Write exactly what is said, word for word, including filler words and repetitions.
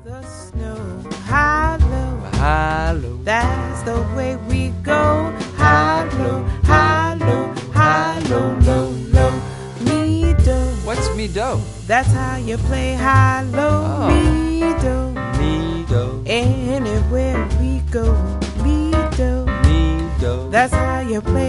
the snow. High, low, high, low. That's the way we go. High, low, high, low, high, low, low, low. Me, do. What's me, do? That's how you play high, low. Oh. Me, do. Me, do. Anywhere we go. Me, do. Me, do. That's how you play